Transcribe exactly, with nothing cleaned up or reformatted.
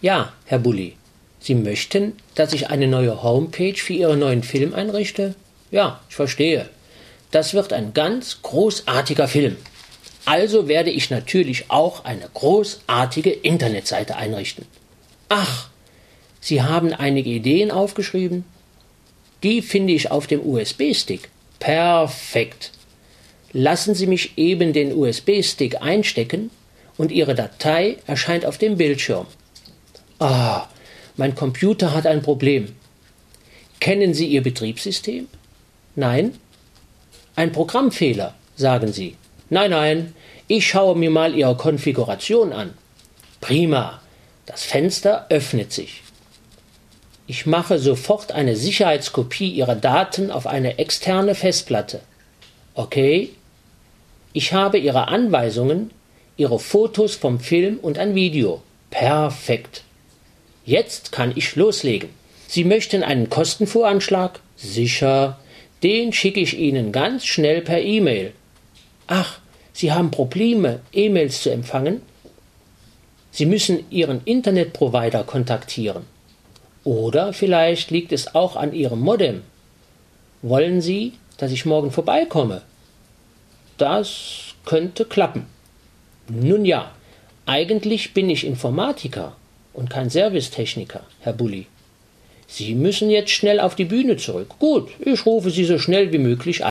Ja, Herr Bulli. Sie möchten, dass ich eine neue Homepage für Ihren neuen Film einrichte? Ja, ich verstehe. Das wird ein ganz großartiger Film. Also werde ich natürlich auch eine großartige Internetseite einrichten. Ach, Sie haben einige Ideen aufgeschrieben? Die finde ich auf dem U S B-Stick. Perfekt. Lassen Sie mich eben den U S B-Stick einstecken und Ihre Datei erscheint auf dem Bildschirm. Ah, mein Computer hat ein Problem. Kennen Sie Ihr Betriebssystem? Nein? Ein Programmfehler, sagen Sie. Nein, nein, ich schaue mir mal Ihre Konfiguration an. Prima, das Fenster öffnet sich. Ich mache sofort eine Sicherheitskopie Ihrer Daten auf eine externe Festplatte. Okay? Ich habe Ihre Anweisungen, Ihre Fotos vom Film und ein Video. Perfekt. Jetzt kann ich loslegen. Sie möchten einen Kostenvoranschlag? Sicher. Den schicke ich Ihnen ganz schnell per E-Mail. Ach, Sie haben Probleme, E-Mails zu empfangen? Sie müssen Ihren Internetprovider kontaktieren. Oder vielleicht liegt es auch an Ihrem Modem. Wollen Sie, dass ich morgen vorbeikomme? Das könnte klappen. Nun ja, eigentlich bin ich Informatiker und kein Servicetechniker, Herr Bulli. Sie müssen jetzt schnell auf die Bühne zurück. Gut, ich rufe Sie so schnell wie möglich an.